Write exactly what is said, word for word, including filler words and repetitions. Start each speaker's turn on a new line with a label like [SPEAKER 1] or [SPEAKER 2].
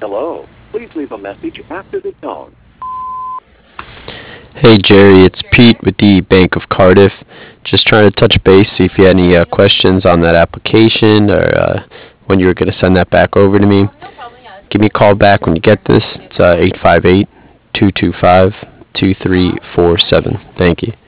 [SPEAKER 1] Hello. Please leave a message after the tone.
[SPEAKER 2] Hey Jerry, it's Pete with the Bank of Cardiff. Just trying to touch base, see if you had any uh, questions on that application or uh, when you were going to send that back over to me. Give me a call back when you get this. It's uh, eight five eight, two two five, two three four seven. Thank you.